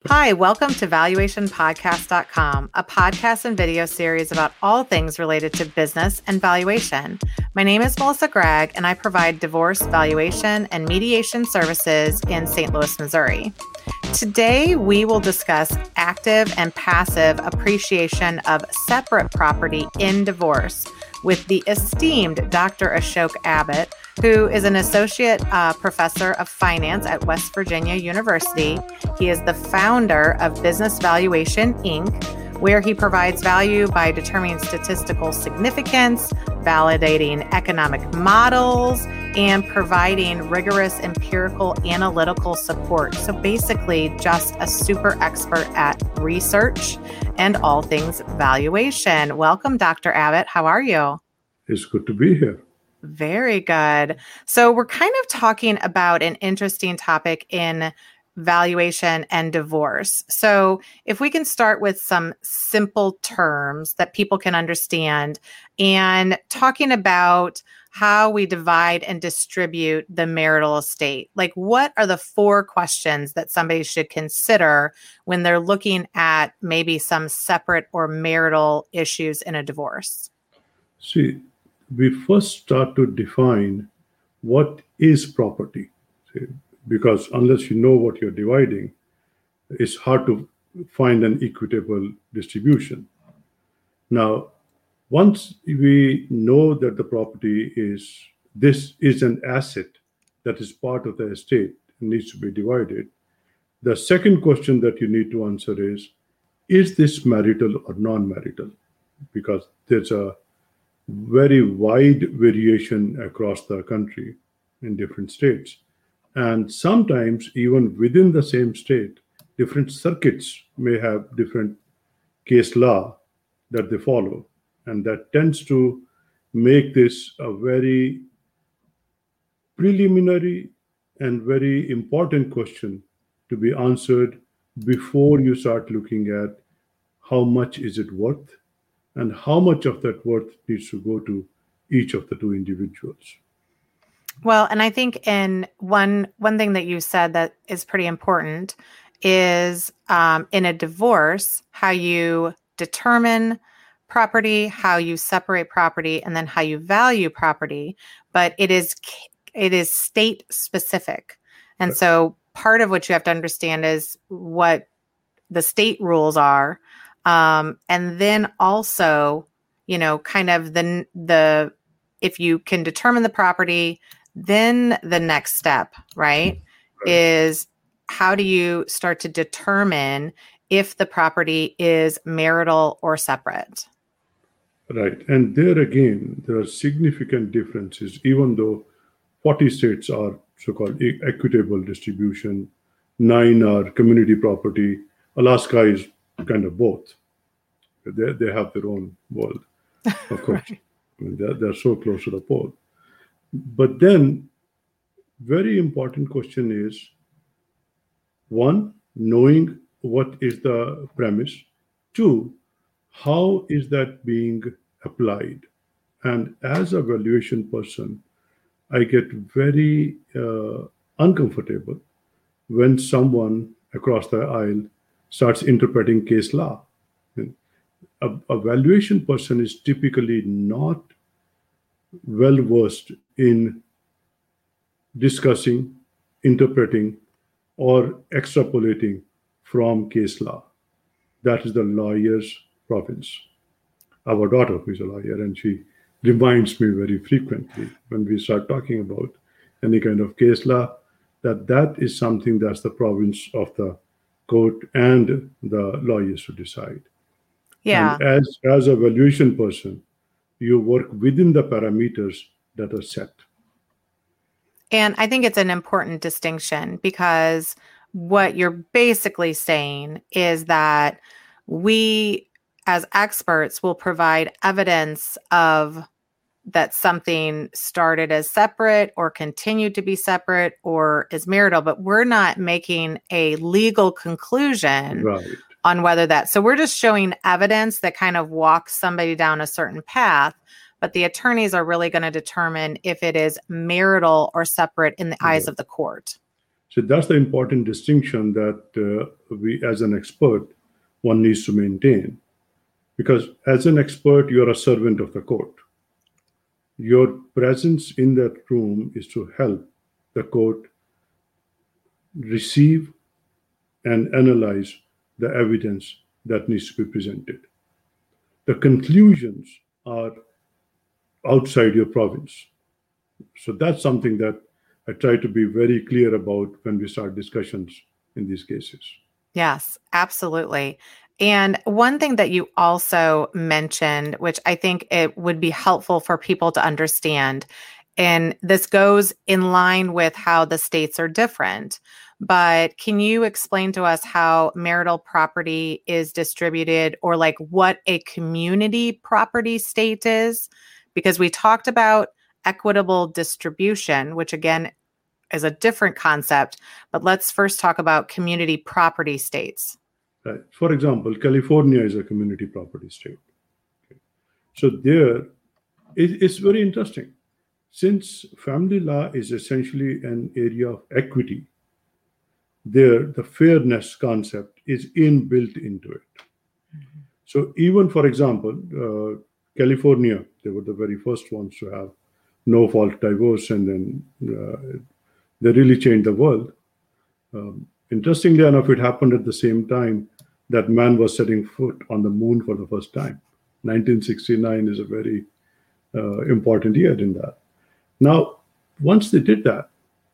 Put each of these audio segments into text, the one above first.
Hi, welcome to valuationpodcast.com, a podcast and video series about all things related to business and valuation. My name is Melissa Gregg, and I provide divorce valuation and mediation services in St. Louis, Missouri. Today, we will discuss active and passive appreciation of separate property in divorce with the esteemed Dr. Ashok Abbott, who is an associate professor of finance at West Virginia University. He is the founder of Business Valuation, Inc., where he provides value by determining statistical significance, validating economic models, and providing rigorous empirical analytical support. So basically, just a super expert at research and all things valuation. Welcome, Dr. Abbott. How are you? It's good to be here. Very good. So we're kind of talking about an interesting topic in valuation and divorce. So if we can start with some simple terms that people can understand and talking about how we divide and distribute the marital estate. Like, what are the 4 questions that somebody should consider when they're looking at maybe some separate or marital issues in a divorce? See, we first start to define what is property. See, because unless you know what you're dividing, it's hard to find an equitable distribution. Now, once we know that the property this is an asset that is part of the estate and needs to be divided, the second question that you need to answer is this marital or non-marital? Because there's a very wide variation across the country in different states. And sometimes even within the same state, different circuits may have different case law that they follow. And that tends to make this a very preliminary and very important question to be answered before you start looking at how much is it worth and how much of that worth needs to go to each of the 2 individuals. Well, and I think in one thing that you said that is pretty important is in a divorce, how you determine property, how you separate property, and then how you value property. But it is state specific. And so part of what you have to understand is what the state rules are. And then also, kind of the if you can determine the property, then the next step, right, is how do you start to determine if the property is marital or separate? Right. And there again, there are significant differences, even though 40 states are so-called equitable distribution, 9 are community property. Alaska is kind of both. They have their own world, of course. Right. I mean, they're so close to the pole. But then, very important question is, 1, knowing what is the premise. 2, how is that being applied? And as a valuation person, I get very uncomfortable when someone across the aisle starts interpreting case law. A valuation person is typically not well versed in discussing, interpreting, or extrapolating from case law. That is the lawyer's province. Our daughter, who is a lawyer, and she reminds me very frequently when we start talking about any kind of case law, that is something that's the province of the court and the lawyers to decide. Yeah. And as a valuation person, you work within the parameters that are set. And I think it's an important distinction because what you're basically saying is that we, as experts, will provide evidence of that something started as separate or continued to be separate or is marital, but we're not making a legal conclusion on whether that. So we're just showing evidence that kind of walks somebody down a certain path, but the attorneys are really going to determine if it is marital or separate in the eyes of the court. So that's the important distinction that we, as an expert, one needs to maintain. Because as an expert, you're a servant of the court. Your presence in that room is to help the court receive and analyze the evidence that needs to be presented. The conclusions are outside your province. So that's something that I try to be very clear about when we start discussions in these cases. Yes, absolutely. And one thing that you also mentioned, which I think it would be helpful for people to understand, and this goes in line with how the states are different, but can you explain to us how marital property is distributed, or like what a community property state is? Because we talked about equitable distribution, which again is a different concept, but let's first talk about community property states. Right. For example, California is a community property state. Okay. So there, it's very interesting. Since family law is essentially an area of equity, there the fairness concept is inbuilt into it. Mm-hmm. So even, for example, California, they were the very first ones to have no-fault divorce, and then they really changed the world. Interestingly enough, it happened at the same time that man was setting foot on the moon for the first time. 1969 is a very important year in that. Now, once they did that,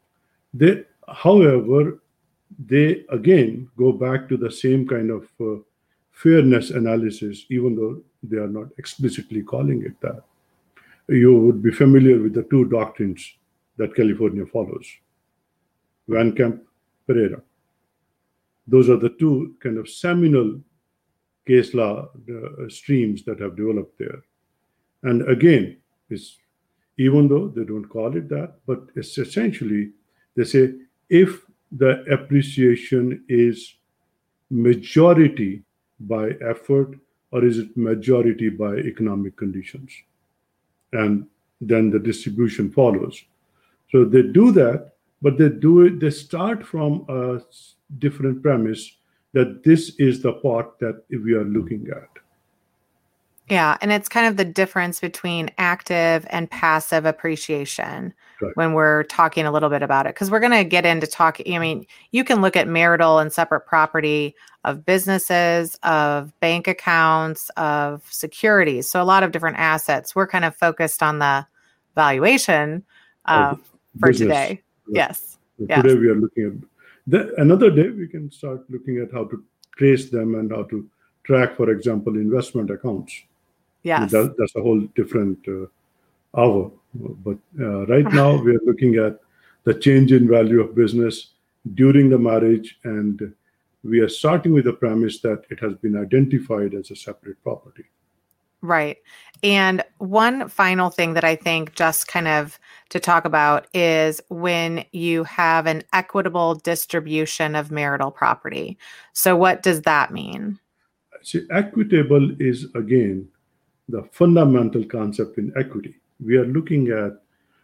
however, they again go back to the same kind of fairness analysis, even though they are not explicitly calling it that. You would be familiar with the two doctrines that California follows: Van Camp, Pereira. Those are the two kind of seminal case law streams that have developed there. And again, even though they don't call it that, but it's essentially, they say, if the appreciation is majority by effort, or is it majority by economic conditions? And then the distribution follows. So they do that, but they start from a different premise that this is the part that we are looking at. Yeah, and it's kind of the difference between active and passive appreciation. Right. When we're talking a little bit about it, because we're going to get into talking. I mean, you can look at marital and separate property of businesses, of bank accounts, of securities. So a lot of different assets. We're kind of focused on the valuation for business. Today. Right. Yes. Today we are looking at another day we can start looking at how to trace them and how to track, for example, investment accounts. Yes. That's a whole different hour. But right now we are looking at the change in value of business during the marriage, and we are starting with the premise that it has been identified as a separate property. Right. And one final thing that I think just kind of to talk about is when you have an equitable distribution of marital property. So what does that mean? See, equitable is, again, the fundamental concept in equity. We are looking at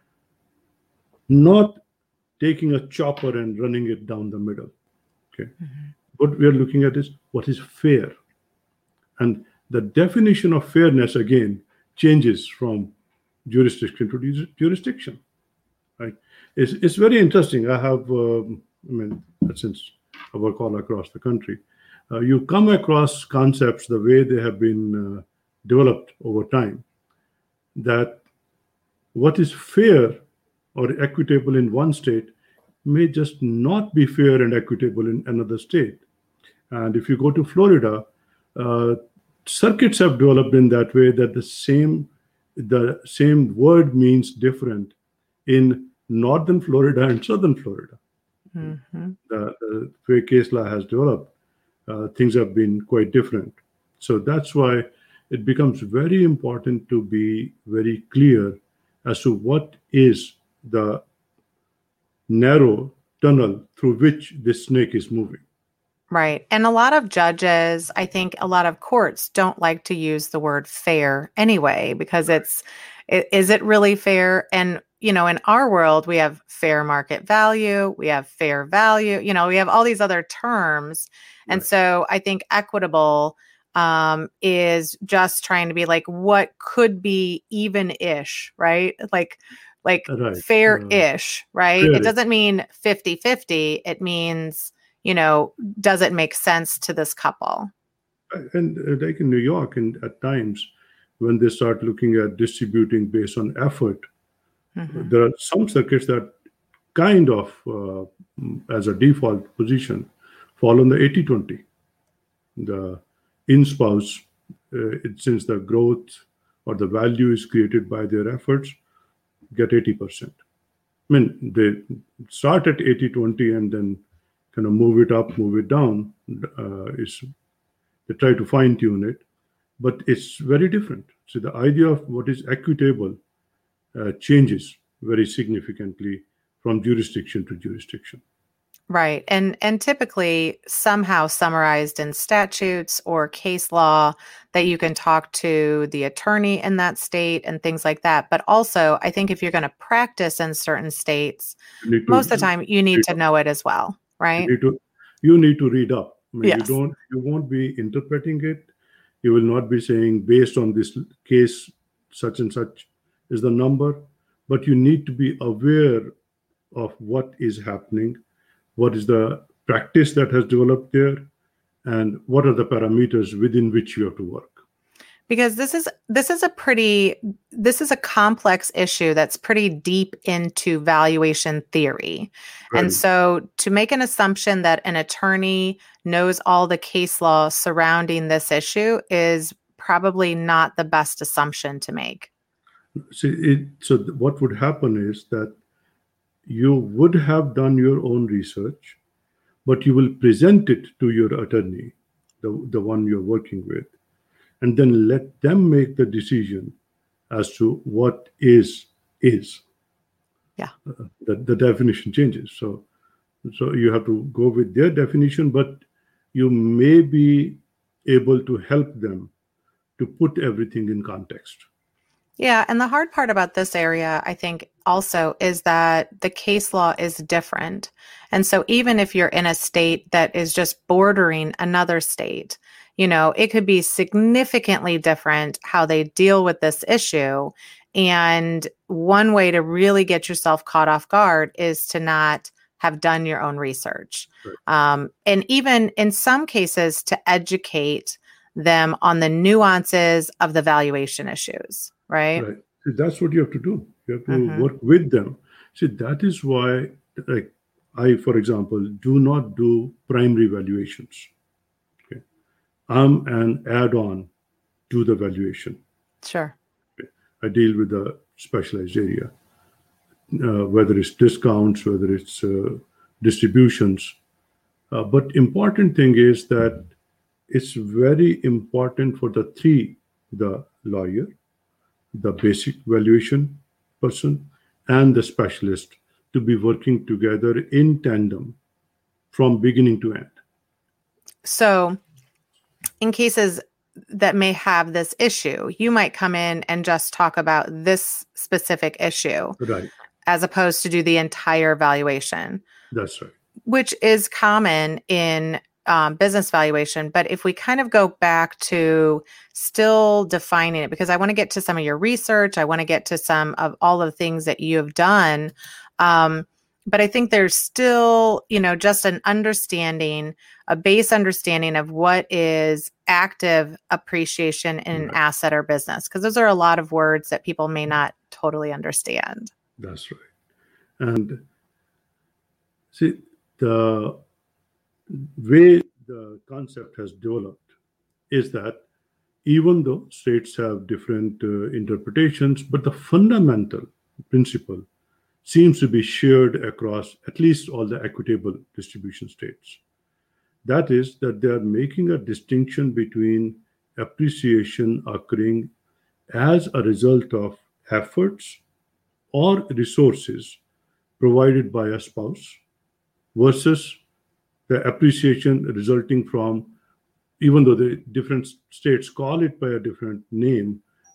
not taking a chopper and running it down the middle. Okay. Mm-hmm. What we are looking at is what is fair. And the definition of fairness, again, changes from jurisdiction to jurisdiction. Right? It's very interesting. I have, since I work all across the country, you come across concepts the way they have been developed over time, that what is fair or equitable in one state may just not be fair and equitable in another state. And if you go to Florida, circuits have developed in that way, that the same word means different in northern Florida and southern Florida. Mm-hmm. The way case law has developed, things have been quite different. So that's why it becomes very important to be very clear as to what is the narrow tunnel through which this snake is moving. Right. And a lot of judges, I think a lot of courts don't like to use the word fair anyway, because is it really fair? And, in our world, we have fair market value, we have fair value, we have all these other terms. And Right. so I think equitable is just trying to be like, what could be even-ish, right? Like Right. fair-ish, right? It Fair. doesn't mean 50-50. It means, does it make sense to this couple? And like in New York, and at times when they start looking at distributing based on effort, Mhm. there are some circuits that kind of, as a default position, fall on the 80-20. The in-spouse, since the growth or the value is created by their efforts, get 80%. I mean, they start at 80-20 and then kind of move it up, move it down. They try to fine tune it, but it's very different. So the idea of what is equitable changes very significantly from jurisdiction to jurisdiction. Right. And typically somehow summarized in statutes or case law that you can talk to the attorney in that state and things like that. But also, I think if you're going to practice in certain states, most of the time you need to know it as well, right? You need to read up. I mean, Yes. you won't be interpreting it. You will not be saying based on this case, such and such is the number, but you need to be aware of what is happening, what is the practice that has developed there, and what are the parameters within which you have to work. Because this is a complex issue that's pretty deep into valuation theory. Very. And so to make an assumption that an attorney knows all the case law surrounding this issue is probably not the best assumption to make. So what would happen is that you would have done your own research, but you will present it to your attorney, the one you're working with, and then let them make the decision as to what is. Yeah. The definition changes. So you have to go with their definition, but you may be able to help them to put everything in context. Yeah. And the hard part about this area, I think, also is that the case law is different. And so even if you're in a state that is just bordering another state, it could be significantly different how they deal with this issue. And one way to really get yourself caught off guard is to not have done your own research. Right. And even in some cases to educate them on the nuances of the valuation issues, right? Right. See, that's what you have to do. You have to work with them. See, that is why, like, I, for example, do not do primary valuations. Okay. I'm an add-on to the valuation. Sure. Okay. I deal with the specialized area, whether it's discounts, whether it's distributions. But important thing is that it's very important for the lawyer, the basic valuation person, and the specialist to be working together in tandem from beginning to end. So in cases that may have this issue, you might come in and just talk about this specific issue, Right. as opposed to do the entire valuation. That's right. Which is common in business valuation. But if we kind of go back to still defining it, because I want to get to some of your research, I want to get to some of all of the things that you have done. But I think there's still, just an understanding, a base understanding of what is active appreciation in an asset or business, because those are a lot of words that people may not totally understand. That's right. And see, the way the concept has developed is that even though states have different interpretations, but the fundamental principle seems to be shared across at least all the equitable distribution states. That is, that they are making a distinction between appreciation occurring as a result of efforts or resources provided by a spouse versus the appreciation resulting from, even though the different states call it by a different name,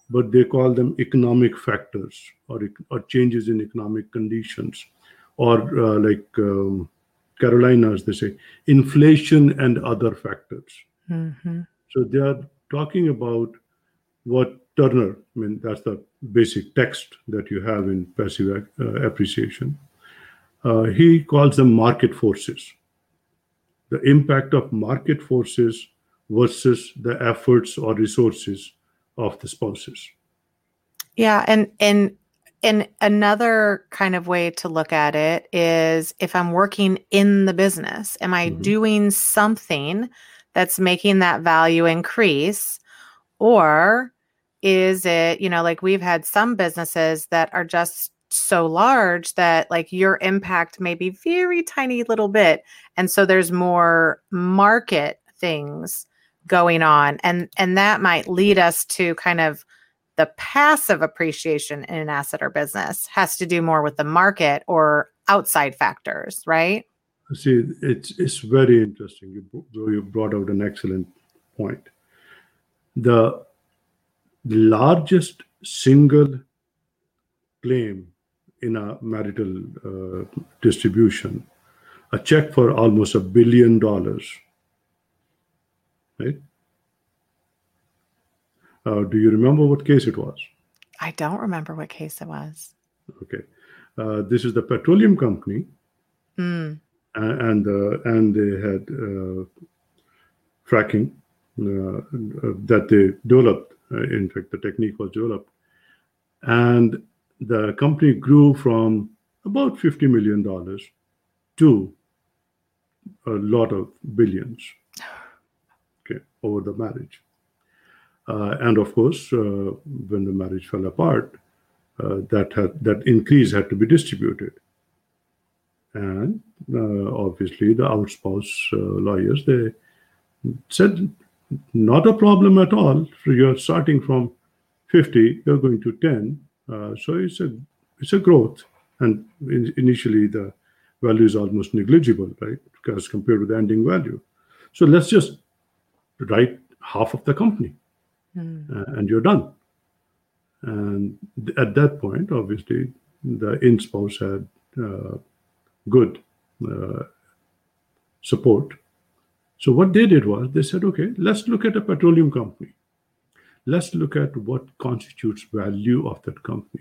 but they call them economic factors or changes in economic conditions, or Carolinas, they say inflation and other factors. Mm-hmm. So they are talking about what Turner, I mean, that's the basic text that you have in passive appreciation. He calls them market forces. The impact of market forces versus the efforts or resources of the spouses. Yeah, and another kind of way to look at it is, if I'm working in the business, am I doing something that's making that value increase? Or is it, like we've had some businesses that are just so large that like your impact may be very tiny little bit. And so there's more market things going on. And that might lead us to kind of the passive appreciation in an asset or business has to do more with the market or outside factors, right? See, it's very interesting. You brought out an excellent point. The largest single claim in a marital distribution, a check for almost $1 billion, right? Do you remember what case it was? I don't remember what case it was. Okay. This is the petroleum company, Mm. and they had fracking that they developed. In fact, the technique was developed. And the company grew from about $50 million to a lot of billions, okay, over the marriage. And of course, when the marriage fell apart, that increase had to be distributed. And obviously, the outspouse lawyers, they said, not a problem at all. So you're starting from 50, you're going to 10. So it's a growth. And initially, the value is almost negligible, right? Because compared to the ending value. So let's just write half of the company. And you're done. And at that point, obviously, the in-spouse had good support. So what they did was they said, okay, let's look at a petroleum company. Let's look at what constitutes value of that company.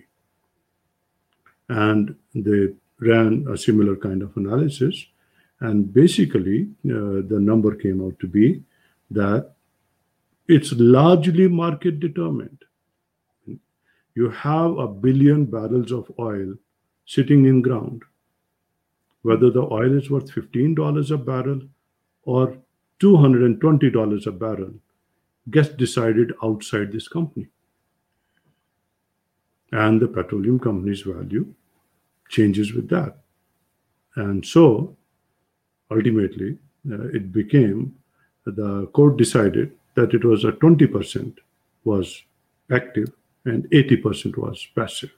And they ran a similar kind of analysis. And basically, the number came out to be that it's largely market determined. You have 1 billion barrels of oil sitting in ground. Whether the oil is worth $15 a barrel or $220 a barrel gets decided outside this company. And the petroleum company's value changes with that. And so, ultimately, it became, the court decided that it was 20% was active and 80% was passive.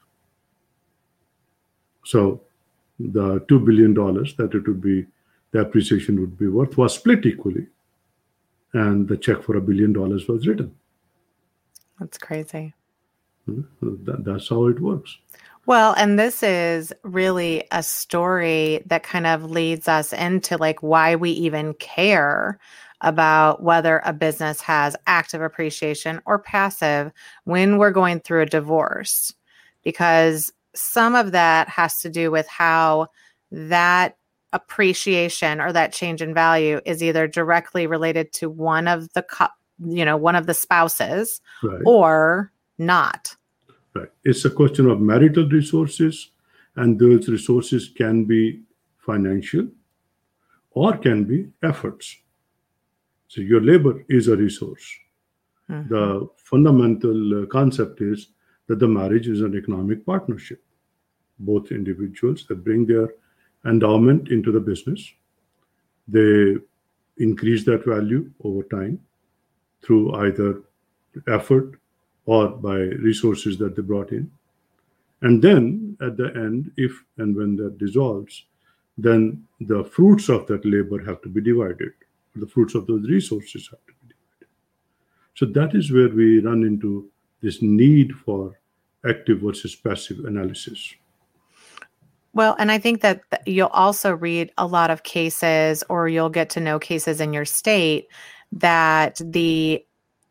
So the $2 billion that it would be, the appreciation would be worth, was split equally. And the check for $1 billion was written. That's crazy. That's how it works. Well, and this is really a story that kind of leads us into like why we even care about whether a business has active appreciation or passive when we're going through a divorce, because some of that has to do with how that appreciation or that change in value is either directly related to one of the spouses, right, or not. Right. It's a question of marital resources, and those resources can be financial or can be efforts. So your labor is a resource. Mm-hmm. The fundamental concept is that the marriage is an economic partnership. Both individuals that bring their endowment into the business, they increase that value over time through either effort or by resources that they brought in. And then at the end, if and when that dissolves, then the fruits of that labor have to be divided. The fruits of those resources have to be divided. So that is where we run into this need for active versus passive analysis. Well, and I think that you'll also read a lot of cases, or you'll get to know cases in your state that the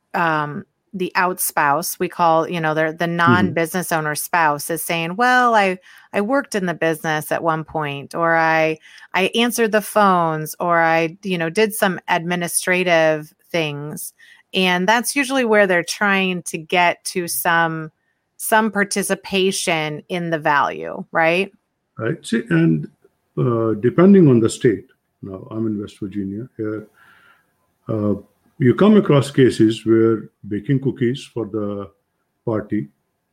out spouse, we call, the non-business owner spouse, is saying, well, I worked in the business at one point, or I answered the phones, or I, did some administrative things. And that's usually where they're trying to get to some participation in the value, right? Right. See, and depending on the state, now I'm in West Virginia here, you come across cases where baking cookies for the party,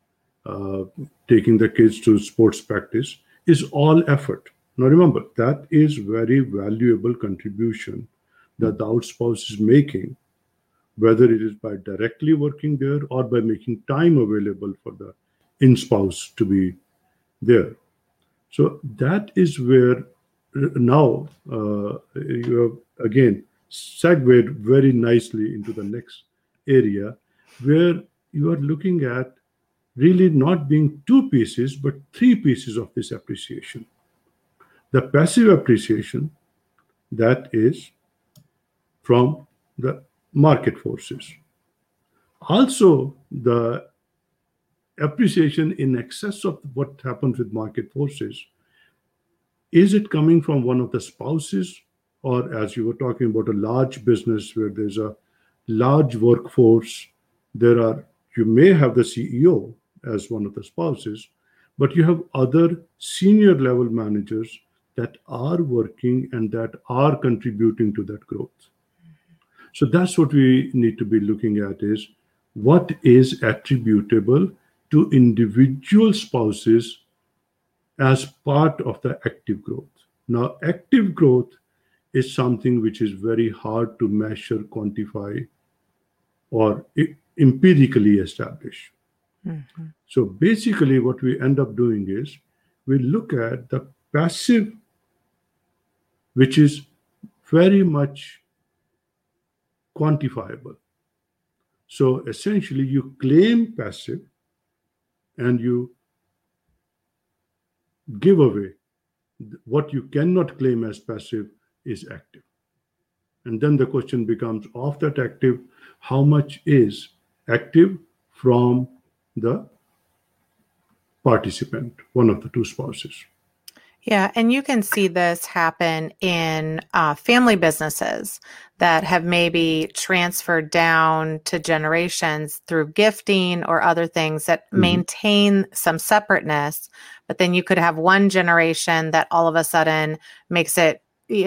taking the kids to sports practice is all effort. Now remember, that is very valuable contribution that the out spouse is making, whether it is by directly working there or by making time available for the in spouse to be there. So that is where now you have again segued very nicely into the next area, where you are looking at really not being two pieces, but three pieces of this appreciation. The passive appreciation, that is from the market forces. Also, the appreciation in excess of what happens with market forces, is it coming from one of the spouses, or as you were talking about a large business where there's a large workforce, you may have the CEO as one of the spouses, but you have other senior level managers that are working and that are contributing to that growth. So that's what we need to be looking at, is what is attributable to individual spouses as part of the active growth. Now, active growth is something which is very hard to measure, quantify, or empirically establish. Mm-hmm. So basically what we end up doing is we look at the passive, which is very much quantifiable. So essentially you claim passive and you give away what you cannot claim as passive is active. And then the question becomes, of that active, how much is active from the participant, one of the two spouses? Yeah, and you can see this happen in family businesses that have maybe transferred down to generations through gifting or other things that maintain some separateness. But then you could have one generation that all of a sudden makes it,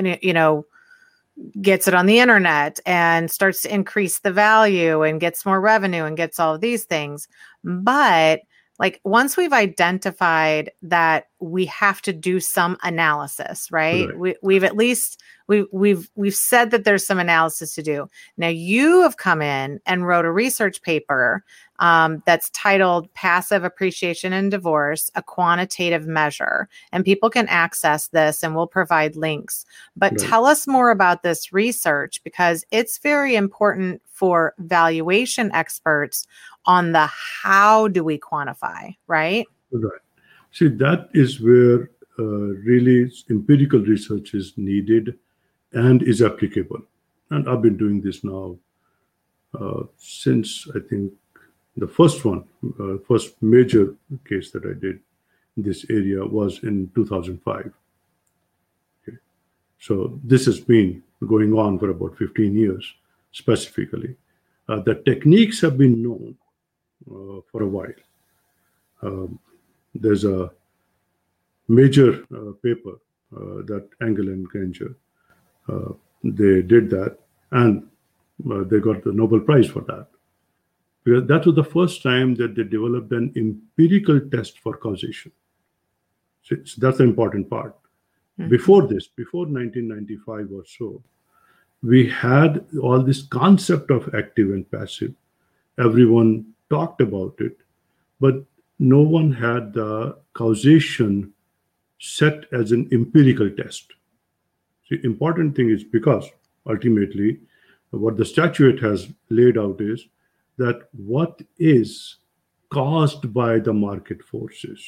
gets it on the internet and starts to increase the value and gets more revenue and gets all of these things. But like once we've identified that we have to do some analysis, right? We've at least we've said that there's some analysis to do. Now you have come in and wrote a research paper that's titled "Passive Appreciation in Divorce: A Quantitative Measure," and people can access this, and we'll provide links. But tell us more about this research, because it's very important for valuation experts on the how do we quantify, right? Right. See, that is where really empirical research is needed and is applicable. And I've been doing this now since, I think, the first major case that I did in this area was in 2005. Okay. So this has been going on for about 15 years, specifically. The techniques have been known for a while. There's a major paper that Engel and Granger, they did that, and they got the Nobel Prize for that. Because that was the first time that they developed an empirical test for causation. So that's the important part. Mm-hmm. Before 1995 or so, we had all this concept of active and passive. Everyone talked about it, but no one had the causation set as an empirical test. The important thing is, because ultimately what the statute has laid out is that what is caused by the market forces.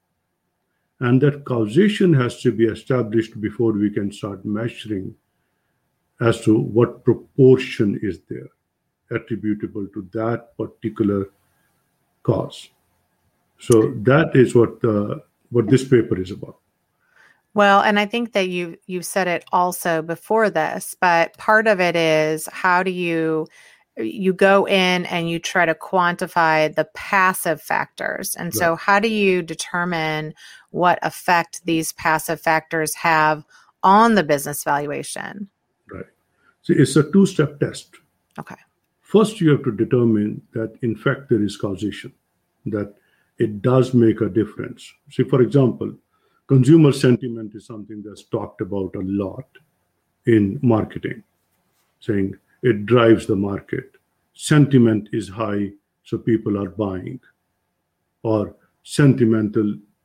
And that causation has to be established before we can start measuring as to what proportion is there attributable to that particular cause. So that is what this paper is about. Well, and I think that you said it also before this, but part of it is how do you go in and you try to quantify the passive factors. And so how do you determine what effect these passive factors have on the business valuation? Right. So it's a two-step test. Okay. First, you have to determine that, in fact, there is causation, that it does make a difference. See, for example, consumer sentiment is something that's talked about a lot in marketing, saying it drives the market. Sentiment is high, so people are buying. Or sentiments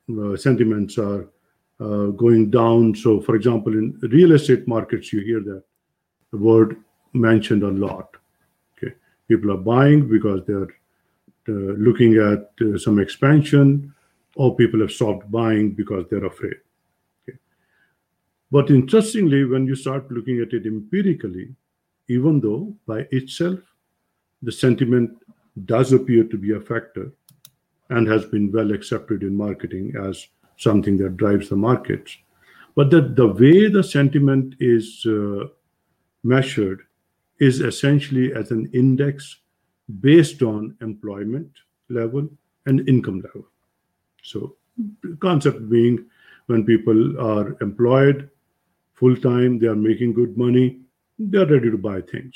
are going down. So, for example, in real estate markets, you hear that the word mentioned a lot. Okay, people are buying because they're looking at some expansion, or people have stopped buying because they're afraid. Okay. But interestingly, when you start looking at it empirically, even though by itself the sentiment does appear to be a factor and has been well accepted in marketing as something that drives the markets, but the way the sentiment is measured is essentially as an index based on employment level and income level. So the concept being, when people are employed full-time, they are making good money, they're ready to buy things.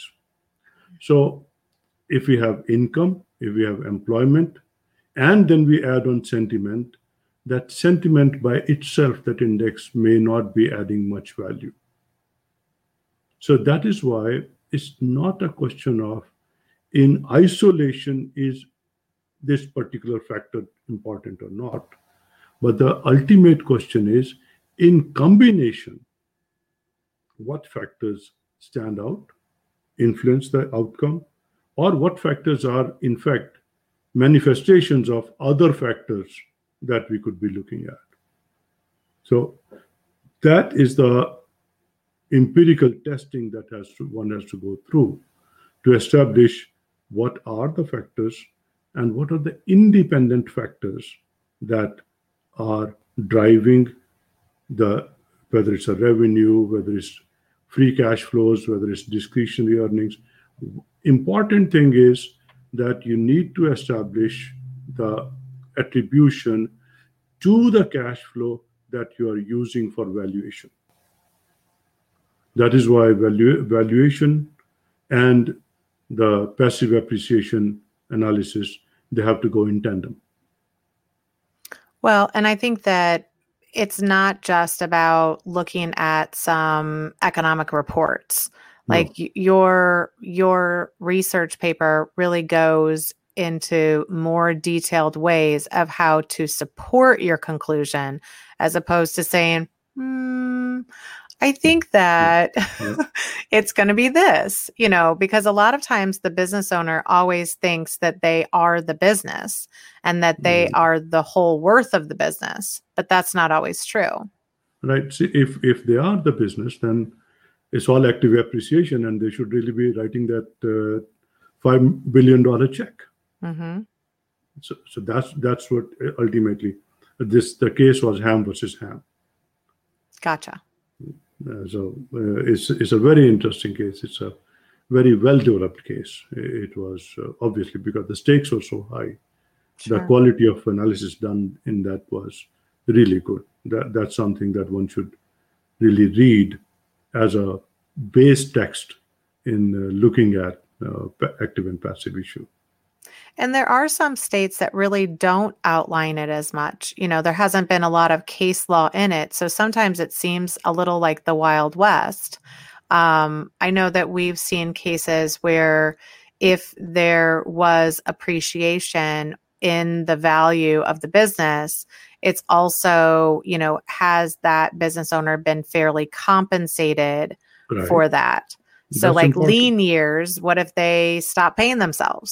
So if we have income, if we have employment, and then we add on sentiment, that sentiment by itself, that index, may not be adding much value. So that is why it's not a question of, in isolation, is this particular factor important or not. But the ultimate question is, in combination, what factors stand out, influence the outcome, or what factors are, in fact, manifestations of other factors that we could be looking at. So that is the empirical testing that one has to go through to establish what are the factors and what are the independent factors that are driving whether it's a revenue, whether it's free cash flows, whether it's discretionary earnings. Important thing is that you need to establish the attribution to the cash flow that you are using for valuation. That is why valuation and the passive appreciation analysis, they have to go in tandem. Well, and I think that it's not just about looking at some economic reports. Like your research paper really goes into more detailed ways of how to support your conclusion, as opposed to saying, I think that it's going to be this, because a lot of times the business owner always thinks that they are the business and that they are the whole worth of the business, but that's not always true. Right. See, if they are the business, then it's all active appreciation, and they should really be writing that $5 billion check. Mm-hmm. So that's what ultimately the case was, Ham versus Ham. Gotcha. So it's a very interesting case. It's a very well-developed case. It was obviously because the stakes were so high. Sure. The quality of analysis done in that was really good. That's something that one should really read as a base text in looking at active and passive issue. And there are some states that really don't outline it as much. There hasn't been a lot of case law in it. So sometimes it seems a little like the Wild West. I know that we've seen cases where if there was appreciation in the value of the business, it's also, has that business owner been fairly compensated for that? So that's like important. Lean years, what if they stop paying themselves?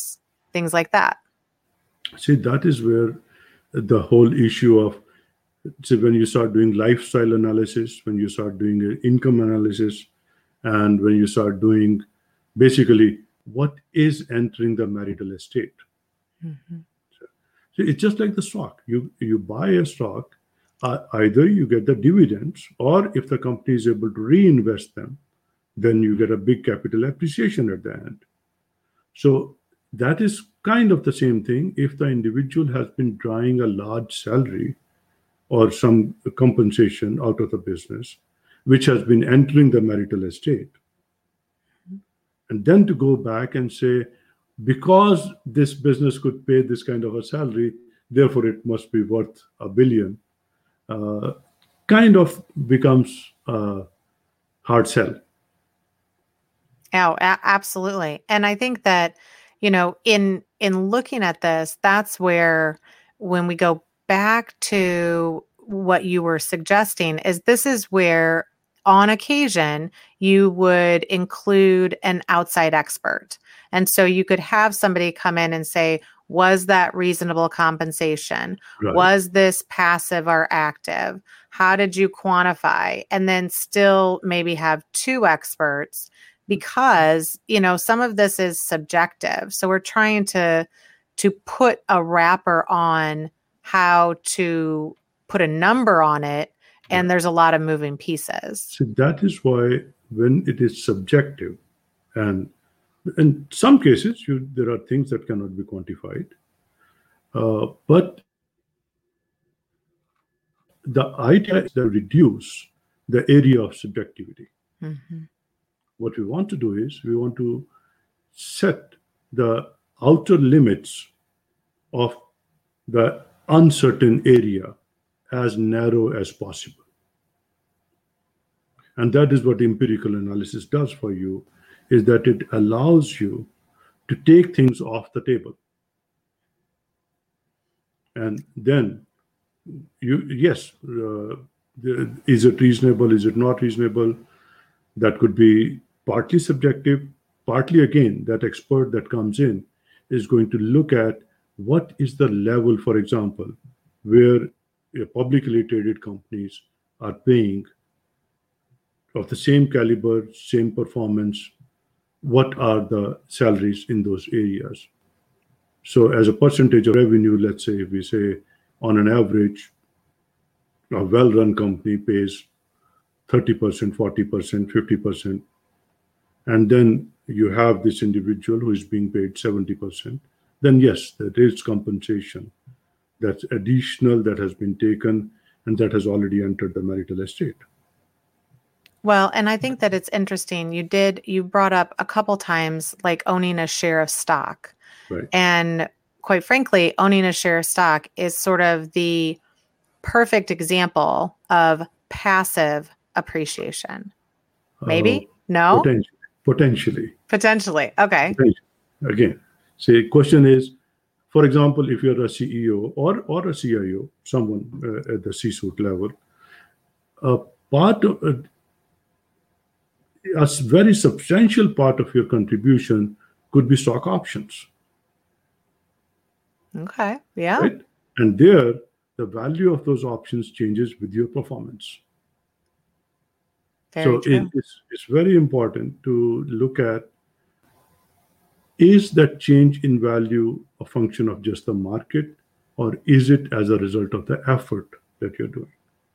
things like that. See, that is where the whole issue of, so when you start doing lifestyle analysis, when you start doing income analysis, and when you start doing basically what is entering the marital estate. Mm-hmm. So it's just like the stock. You buy a stock, either you get the dividends, or if the company is able to reinvest them, then you get a big capital appreciation at the end. So that is kind of the same thing. If the individual has been drawing a large salary or some compensation out of the business, which has been entering the marital estate, and then to go back and say, because this business could pay this kind of a salary, therefore it must be worth $1 billion, kind of becomes a hard sell. Oh, absolutely. And I think that, in looking at this, that's where, when we go back to what you were suggesting, is this is where on occasion you would include an outside expert. And so you could have somebody come in and say, was that reasonable compensation? Right. Was this passive or active? How did you quantify? And then still maybe have two experts, because, some of this is subjective. So we're trying to put a wrapper on how to put a number on it. And there's a lot of moving pieces. So that is why when it is subjective, and in some cases, there are things that cannot be quantified, but the idea is to reduce the area of subjectivity. Mm-hmm. What we want to do is we want to set the outer limits of the uncertain area as narrow as possible. And that is what empirical analysis does for you, is that it allows you to take things off the table. And then, is it reasonable? Is it not reasonable? That could be partly subjective, partly, again, that expert that comes in is going to look at what is the level, for example, where publicly traded companies are paying of the same caliber, same performance, what are the salaries in those areas. So as a percentage of revenue, let's say, if we say on an average, a well-run company pays 30%, 40%, 50%, and then you have this individual who is being paid 70%, then yes, there is compensation that's additional, that has been taken, and that has already entered the marital estate. Well, and I think that it's interesting. You brought up a couple times, like owning a share of stock. Right. And quite frankly, owning a share of stock is sort of the perfect example of passive appreciation. Maybe? No? Potentially. Okay. Again, say question is, for example, if you're a CEO or a CIO, someone at the C-suite level, a very substantial part of your contribution could be stock options. Okay. Yeah. Right? And there, the value of those options changes with your performance. Very true. It's very important to look at, is that change in value a function of just the market, or is it as a result of the effort that you're doing?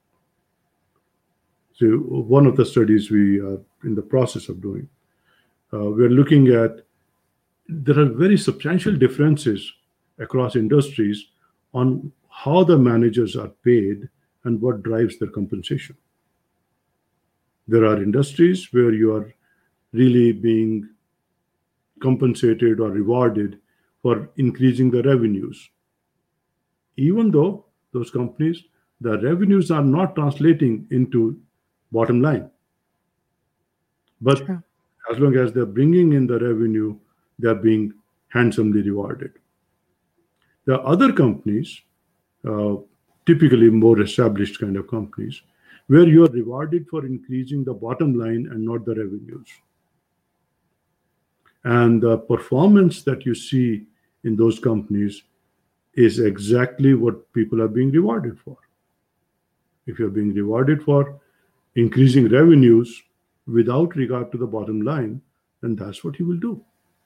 So one of the studies we are in the process of doing, we're looking at, there are very substantial differences across industries on how the managers are paid and what drives their compensation. There are industries where you are really being compensated or rewarded for increasing the revenues, even though those companies, the revenues are not translating into bottom line. But True. As long as they're bringing in the revenue, they're being handsomely rewarded. There are other companies, typically more established kind of companies, where you're rewarded for increasing the bottom line and not the revenues. And the performance that you see in those companies is exactly what people are being rewarded for. If you're being rewarded for increasing revenues without regard to the bottom line, then that's what you will do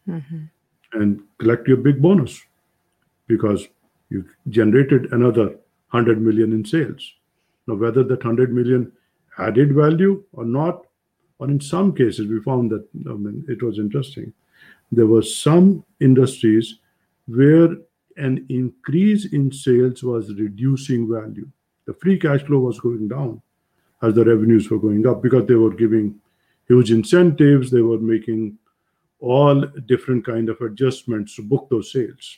and collect your big bonus because you generated another 100 million in sales. Now, whether that 100 million added value or not, or in some cases, we found that, it was interesting. There were some industries where an increase in sales was reducing value. The free cash flow was going down as the revenues were going up because they were giving huge incentives. They were making all different kind of adjustments to book those sales.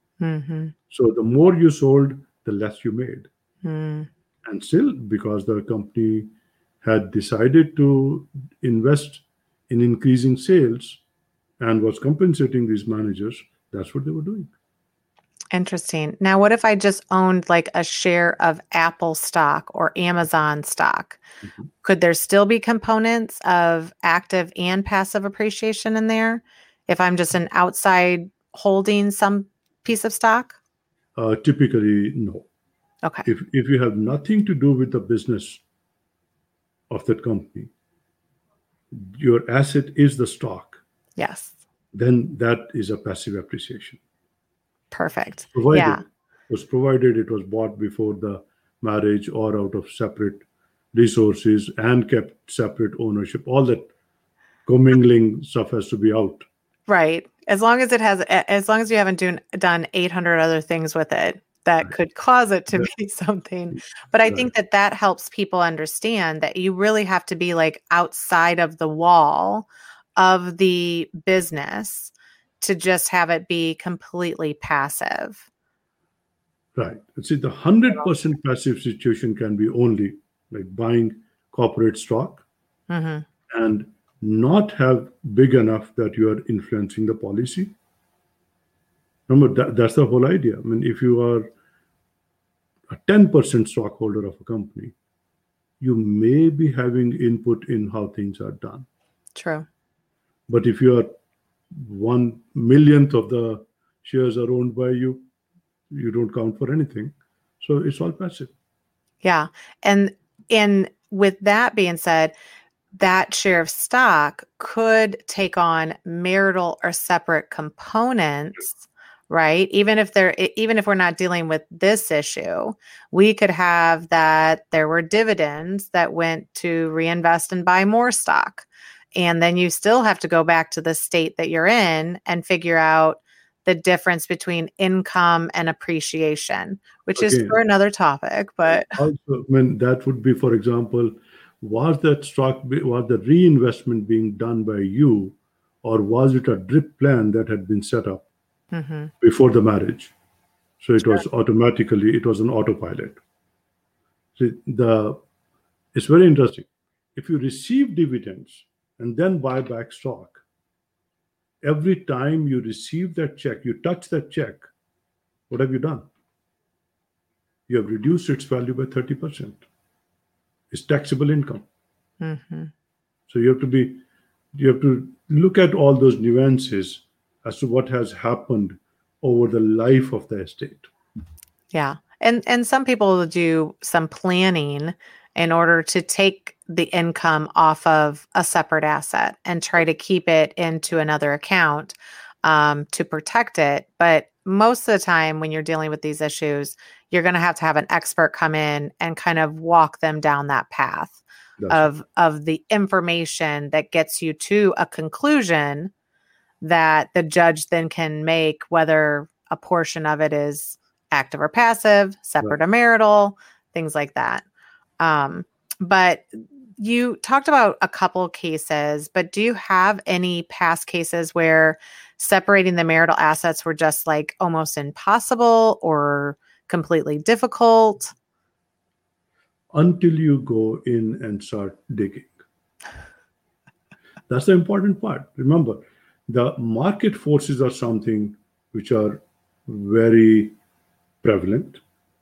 So the more you sold, the less you made. And still, because the company had decided to invest in increasing sales and was compensating these managers, that's what they were doing. Interesting. Now, what if I just owned like a share of Apple stock or Amazon stock? Could there still be components of active and passive appreciation in there if I'm just an outside holding some piece of stock? Typically, no. Okay. If you have nothing to do with the business of that company, your asset is the stock, Yes. then that is a passive appreciation. Perfect. Provided it was bought before the marriage or out of separate resources and kept separate ownership. All that commingling stuff has to be out. Right. As long as you haven't done 800 other things with it that could cause it to be something. But I think that helps people understand that you really have to be like outside of the wall of the business to just have it be completely passive. Right. See, the 100% passive situation can be only like buying corporate stock and not have big enough that you are influencing the policy. Remember, that's the whole idea. I mean, if you are a 10% stockholder of a company, you may be having input in how things are done. True. But if you are 1/1,000,000th of the shares are owned by you, you don't count for anything. So it's all passive. Yeah. And with that being said, that share of stock could take on marital or separate components, right? Even if we're not dealing with this issue, we could have that there were dividends that went to reinvest and buy more stock. And then you still have to go back to the state that you're in and figure out the difference between income and appreciation, which is for another topic. But also, that would be, for example, was the reinvestment being done by you, or was it a drip plan that had been set up before the marriage? So it was an autopilot. See, it's very interesting. If you receive dividends and then buy back stock, every time you receive that check, you touch that check, what have you done? You have reduced its value by 30%. It's taxable income. So you have to look at all those nuances as to what has happened over the life of the estate. Yeah. And some people will do some planning in order to take the income off of a separate asset and try to keep it into another account to protect it. But most of the time when you're dealing with these issues, you're going to have an expert come in and kind of walk them down that path of the information that gets you to a conclusion that the judge then can make, whether a portion of it is active or passive, separate or marital, things like that. But you talked about a couple cases, but do you have any past cases where separating the marital assets were just like almost impossible or completely difficult? Until you go in and start digging. That's the important part. Remember, the market forces are something which are very prevalent.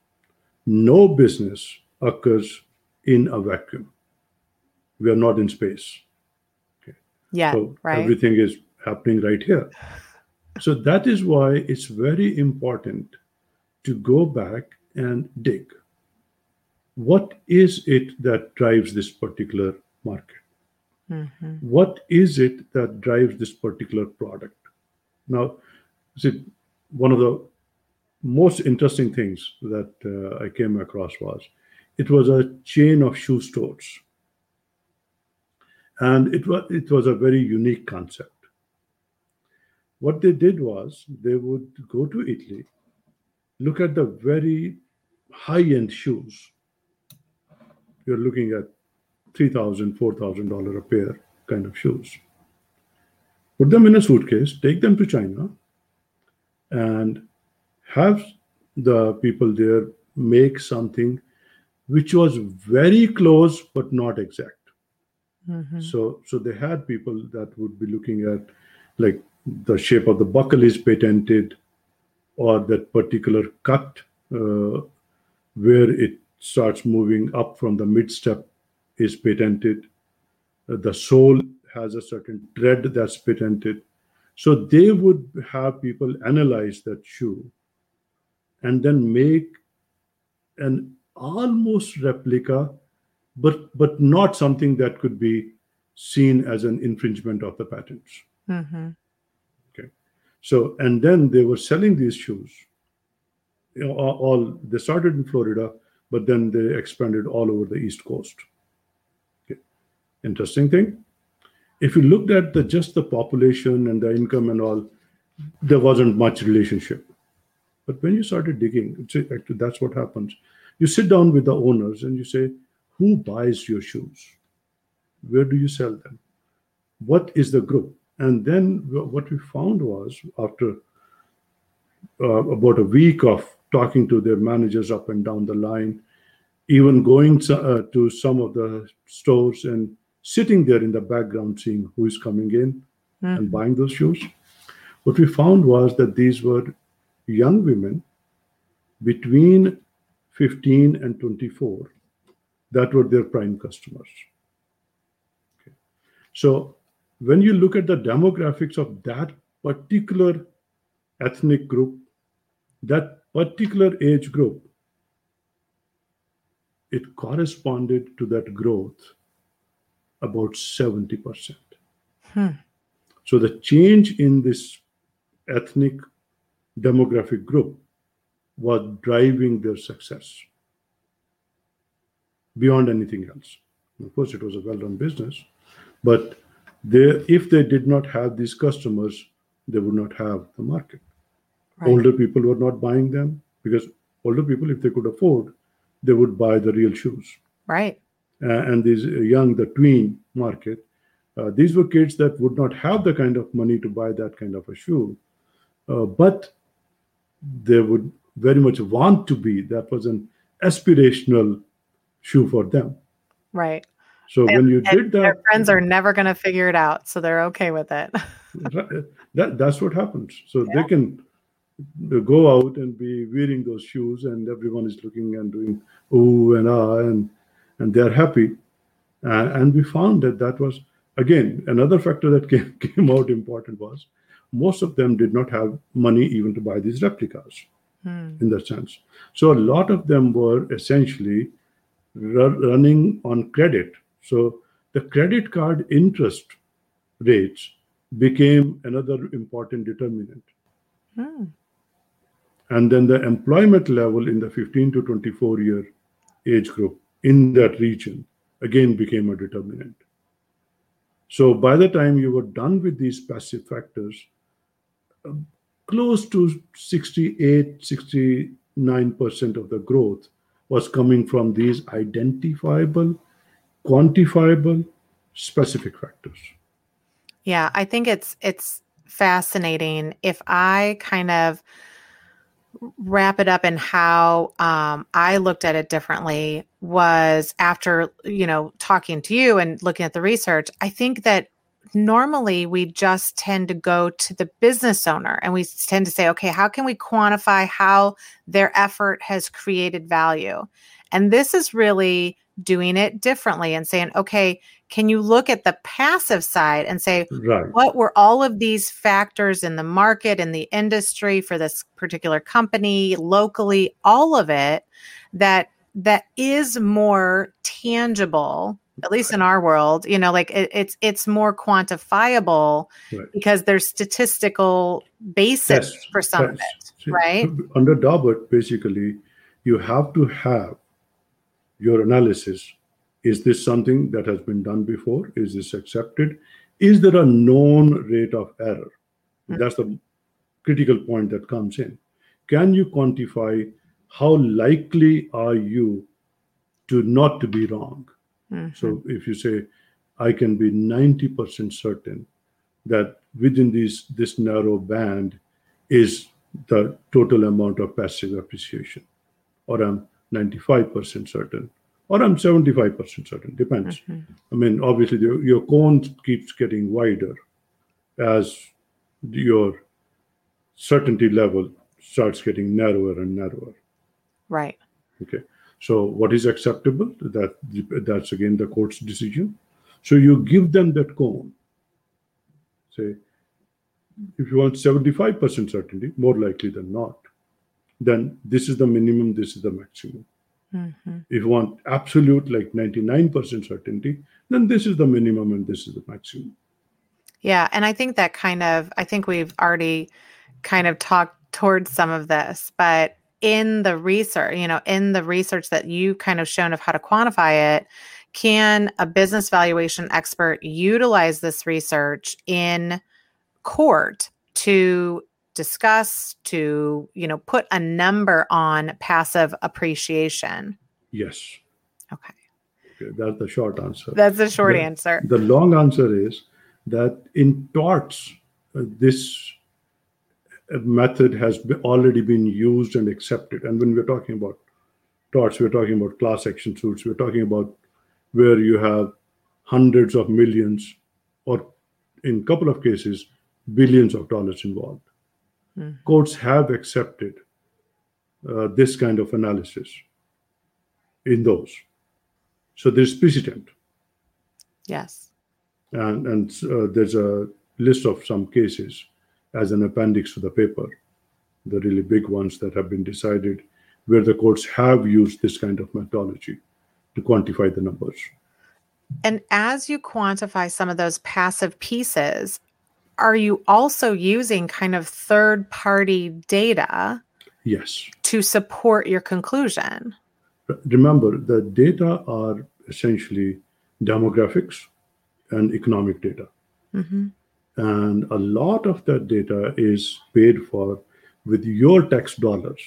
No business occurs in a vacuum. We are not in space. Okay. Yeah, so right. Everything is happening right here. So that is why it's very important to go back and dig. What is it that drives this particular market? Mm-hmm. What is it that drives this particular product? Now, see, one of the most interesting things that I came across was it was a chain of shoe stores, and it was a very unique concept. What they did was they would go to Italy, look at the very high-end shoes. You're looking at $3,000, $4,000 a pair kind of shoes. Put them in a suitcase, take them to China, and have the people there make something which was very close but not exact. Mm-hmm. So they had people that would be looking at, like, the shape of the buckle is patented, or that particular cut where it starts moving up from the mid step is patented. The sole has a certain tread that's patented. So they would have people analyze that shoe and then make an almost replica, but not something that could be seen as an infringement of the patents. Mm-hmm. Okay, so and then they were selling these shoes. All they started in Florida, but then they expanded all over the East Coast. Okay. Interesting thing. If you looked at just the population and the income and all, there wasn't much relationship. But when you started digging, actually that's what happens. You sit down with the owners and you say, who buys your shoes? Where do you sell them? What is the group? And then what we found was, after about a week of talking to their managers up and down the line, even going to some of the stores and sitting there in the background, seeing who is coming in and buying those shoes, what we found was that these were young women between 15 and 24 that were their prime customers. Okay. So when you look at the demographics of that particular ethnic group, that particular age group, it corresponded to that growth about 70%. So the change in this ethnic demographic group was driving their success beyond anything else. Of course, it was a well-run business, but if they did not have these customers, they would not have the market. Right. Older people were not buying them, because older people, if they could afford, they would buy the real shoes. Right. And these the tween market, these were kids that would not have the kind of money to buy that kind of a shoe, but they would very much want to be. That was an aspirational shoe for them. Right. So when you did that, their friends are never going to figure it out, so they're okay with it. That's what happens. So they can go out and be wearing those shoes, and everyone is looking and doing ooh and ah, and they're happy. And we found that was, again, another factor that came out important was most of them did not have money even to buy these replicas in that sense. So a lot of them were essentially running on credit. So the credit card interest rates became another important determinant. And then the employment level in the 15 to 24 year age group in that region again became a determinant. So by the time you were done with these passive factors, close to 68, 69% of the growth was coming from these identifiable, quantifiable, specific factors. Yeah, I think it's fascinating. If I kind of wrap it up in how I looked at it differently, was after, talking to you and looking at the research, I think that normally we just tend to go to the business owner and we tend to say, okay, how can we quantify how their effort has created value? And this is really doing it differently and saying, okay, can you look at the passive side and say, Right. what were all of these factors in the market, in the industry for this particular company, locally, all of it that is more tangible, at least in our world, like it's more quantifiable Right. because there's statistical basis for some of it, See, right? under Daubert, basically, you have to have your analysis. Is this something that has been done before? Is this accepted? Is there a known rate of error? That's the critical point that comes in. Can you quantify how likely are you to not to be wrong? So if you say, I can be 90% certain that within this narrow band is the total amount of passive appreciation, or I'm 95% certain, or I'm 75% certain, depends. I mean, obviously your cone keeps getting wider as your certainty level starts getting narrower and narrower. Right. Okay. So what is acceptable? That's again the court's decision. So you give them that cone. Say, if you want 75% certainty, more likely than not, then this is the minimum, this is the maximum. If you want absolute, like 99% certainty, then this is the minimum and this is the maximum. Yeah. And I think I think we've already kind of talked towards some of this, but in the research that you kind of shown of how to quantify it, can a business valuation expert utilize this research in court to discuss, to, put a number on passive appreciation? Yes. Okay. That's the short answer. That's the short answer. The long answer is that in torts, this method has already been used and accepted. And when we're talking about torts, we're talking about class action suits. We're talking about where you have hundreds of millions, or in a couple of cases, billions of dollars involved. Courts have accepted this kind of analysis in those. So there's precedent. Yes. And there's a list of some cases as an appendix to the paper, the really big ones that have been decided, where the courts have used this kind of methodology to quantify the numbers. And as you quantify some of those passive pieces, are you also using kind of third-party data? Yes. To support your conclusion? Remember, the data are essentially demographics and economic data. And a lot of that data is paid for with your tax dollars.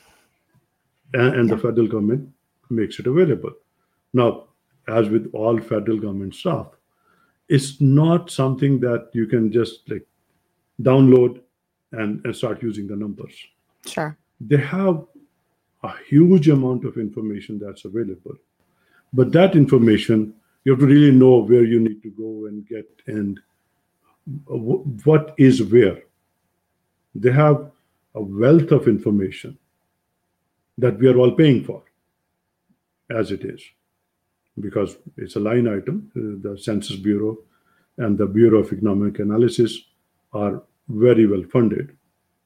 And the federal government makes it available. Now, as with all federal government stuff, it's not something that you can just like download and start using the numbers. Sure. They have a huge amount of information that's available. But that information, you have to really know where you need to go and get and what is where. They have a wealth of information that we are all paying for as it is, because it's a line item. The Census Bureau and the Bureau of Economic Analysis are very well funded.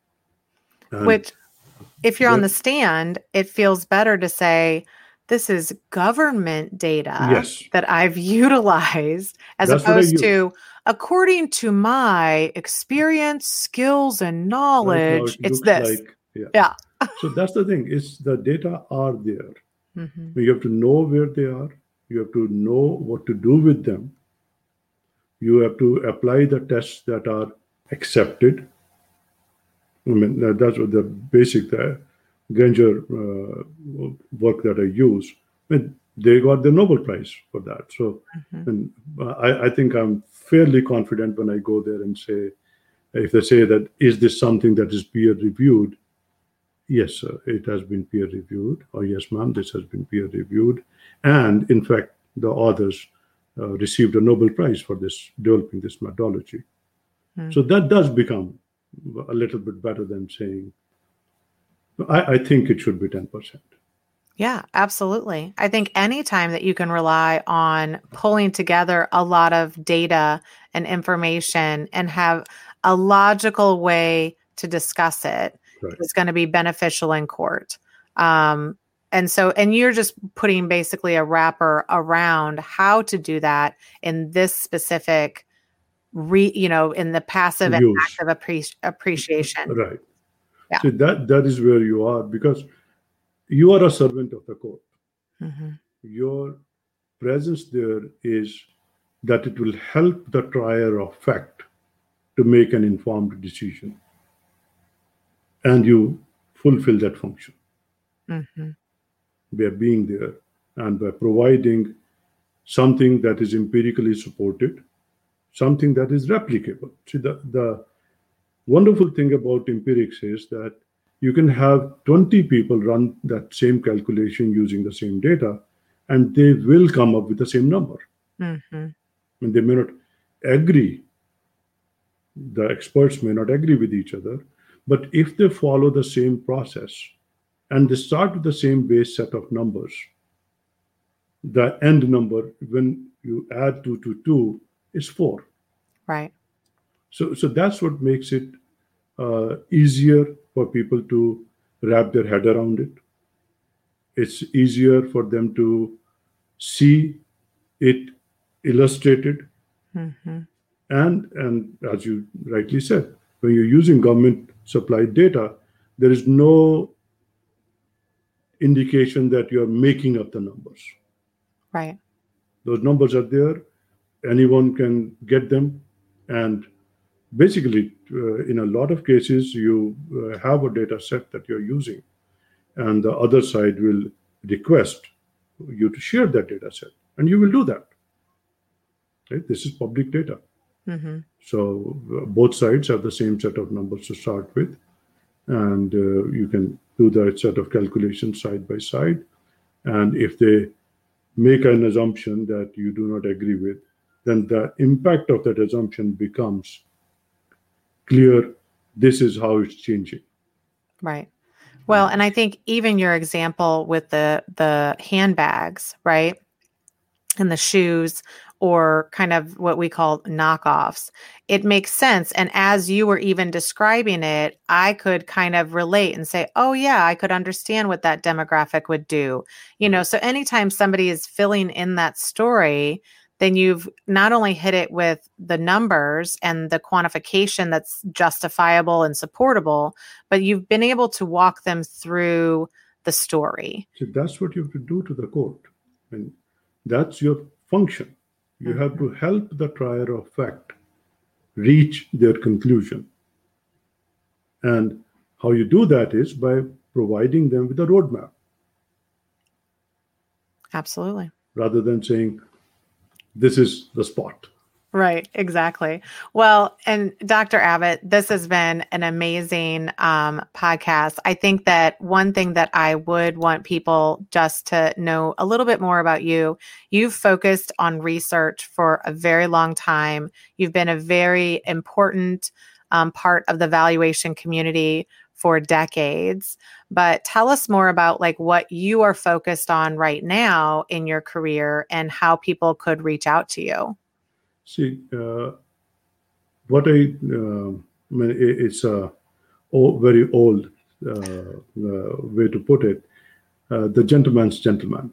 Which, if you're on the stand, it feels better to say, this is government data that I've utilized, as opposed to, according to my experience, skills, and knowledge, it's this. Yeah. So that's the thing, is the data are there. You have to know where they are. You have to know what to do with them. You have to apply the tests that are accepted. I mean, that's what the basic Granger work that I use. And they got the Nobel Prize for that. So and I think I'm fairly confident when I go there and say, if they say that, is this something that is peer reviewed? Yes, sir, it has been peer reviewed. Or yes, ma'am, this has been peer reviewed. And in fact, the authors received a Nobel Prize for developing this methodology. So that does become a little bit better than saying, I think it should be 10%. Yeah, absolutely. I think anytime that you can rely on pulling together a lot of data and information and have a logical way to discuss it Right. is going to be beneficial in court. Um, and you're just putting basically a wrapper around how to do that in this specific, in the passive and Use. active appreciation. Right. Yeah. So that is where you are, because you are a servant of the court. Mm-hmm. Your presence there is that it will help the trier of fact to make an informed decision, and you fulfill that function Mm-hmm. by being there and by providing something that is empirically supported, something that is replicable. See, the wonderful thing about empirics is that you can have 20 people run that same calculation using the same data, and they will come up with the same number. Mm-hmm. And they may not agree, the experts may not agree with each other, but if they follow the same process and they start with the same base set of numbers, the end number, when you add 2 to 2, is 4. Right. So that's what makes it easier for people to wrap their head around it. It's easier for them to see it illustrated. Mm-hmm. And as you rightly said, when you're using government supplied data, there is no indication that you're making up the numbers. Right. Those numbers are there. Anyone can get them. And basically, in a lot of cases, you have a data set that you're using, and the other side will request you to share that data set, and you will do that. Right? This is public data. Mm-hmm. So both sides have the same set of numbers to start with, and you can do that set of calculations side by side. And if they make an assumption that you do not agree with, then the impact of that assumption becomes clear. This is how it's changing. Right. Well, and I think even your example with the handbags, right? And the shoes, or kind of what we call knockoffs, it makes sense. And as you were even describing it, I could kind of relate and say, oh yeah, I could understand what that demographic would do. So anytime somebody is filling in that story, then you've not only hit it with the numbers and the quantification that's justifiable and supportable, but you've been able to walk them through the story. So that's what you have to do to the court. And that's your function. You have to help the trier of fact reach their conclusion. And how you do that is by providing them with a roadmap. Absolutely. Rather than saying, this is the spot. Right, exactly. Well, and Dr. Abbott, this has been an amazing podcast. I think that one thing that I would want people just to know a little bit more about you, you've focused on research for a very long time. You've been a very important part of the valuation community for decades. But tell us more about what you are focused on right now in your career and how people could reach out to you. See, what it's a very old way to put it. The gentleman's gentleman.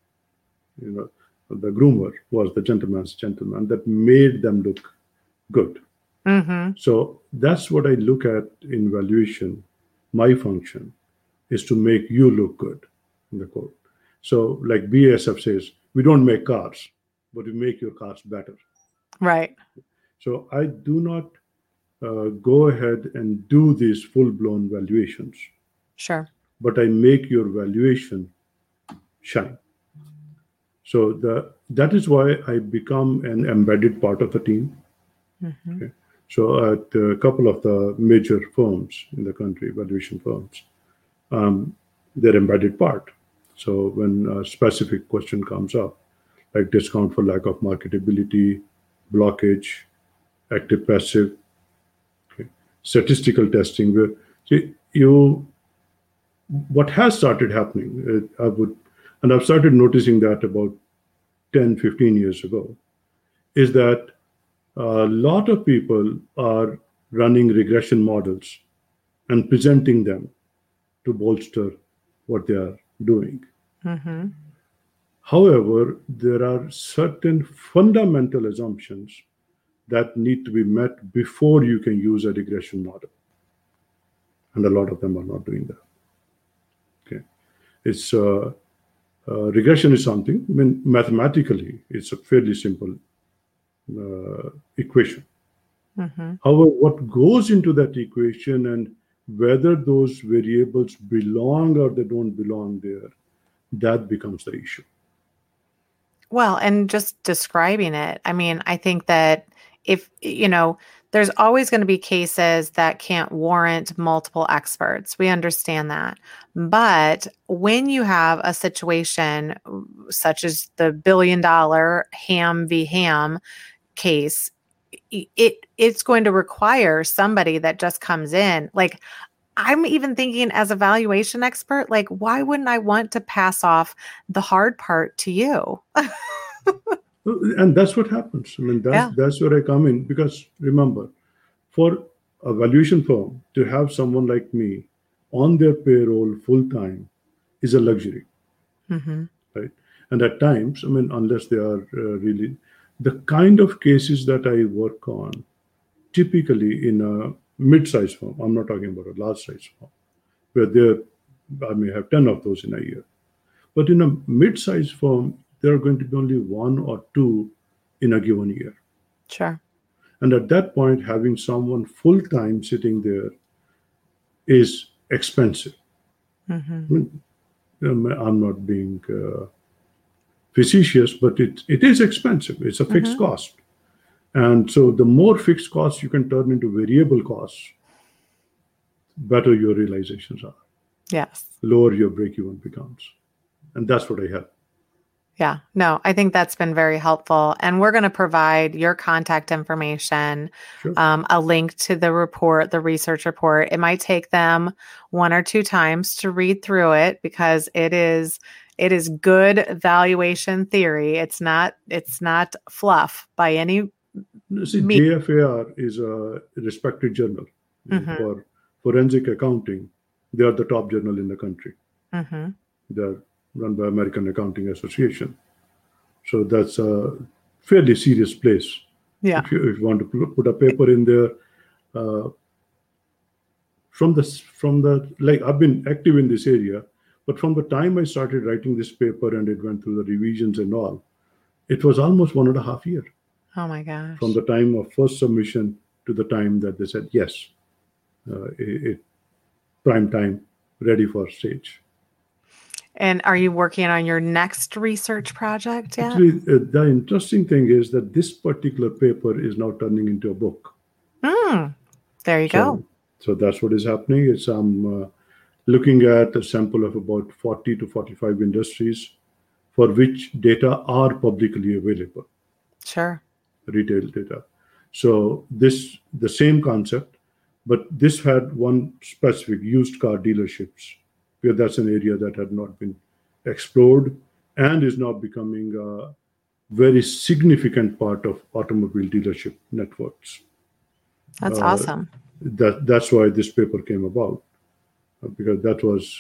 The groomer was the gentleman's gentleman that made them look good. Mm-hmm. So that's what I look at in valuation. My function is to make you look good in the court. So like BASF says, we don't make cars, but we make your cars better. Right. So I do not go ahead and do these full-blown valuations. Sure. But I make your valuation shine. So that is why I become an embedded part of the team. Mm-hmm. Okay. So at a couple of the major firms in the country, valuation firms, they're embedded part. So when a specific question comes up, like discount for lack of marketability, blockage, active passive, okay, statistical testing, where you what has started happening, I've started noticing that about 10, 15 years ago, is that a lot of people are running regression models and presenting them to bolster what they are doing. Mm-hmm. However, there are certain fundamental assumptions that need to be met before you can use a regression model. And a lot of them are not doing that. Okay. It's regression is something, I mean, mathematically, it's a fairly simple equation. Mm-hmm. However, what goes into that equation and whether those variables belong or they don't belong there, that becomes the issue. Well, and just describing it, I mean, I think that if, there's always going to be cases that can't warrant multiple experts. We understand that. But when you have a situation such as the $1 billion Ham v. Ham case, it's going to require somebody that just comes in. Like, I'm even thinking as a valuation expert, like, why wouldn't I want to pass off the hard part to you? And that's what happens. I mean, that's where I come in, because remember, for a valuation firm to have someone like me on their payroll full time is a luxury, Mm-hmm. right? And at times, I mean, unless they are really the kind of cases that I work on, typically in a mid-sized firm, I'm not talking about a large-sized firm, where I may have 10 of those in a year. But in a mid-sized firm, there are going to be only one or two in a given year. Sure. And at that point, having someone full-time sitting there is expensive. Mm-hmm. I'm not being facetious, but it is expensive. It's a fixed cost. And so the more fixed costs you can turn into variable costs, better your realizations are. Yes. Lower your break-even becomes. And that's what I have. Yeah, no, I think that's been very helpful. And we're going to provide your contact information, Sure. A link to the report, the research report. It might take them 1 or 2 times to read through it, because it is good valuation theory. It's not fluff by any See, JFAR is a respected journal for forensic accounting. They are the top journal in the country. Mm-hmm. They're run by American Accounting Association. So that's a fairly serious place. Yeah. If you want to put a paper in there, from the like, I've been active in this area, but from the time I started writing this paper and it went through the revisions and all, it was almost 1.5 years. Oh my gosh. From the time of first submission to the time that they said yes, prime time, ready for stage. And are you working on your next research project yet? Actually, the interesting thing is that this particular paper is now turning into a book. There you go. So that's what is happening. It's I'm looking at a sample of about 40 to 45 industries for which data are publicly available. Sure. Retail data. So the same concept, but this had one specific, used car dealerships, because that's an area that had not been explored and is now becoming a very significant part of automobile dealership networks. That's awesome. That's why this paper came about, because that was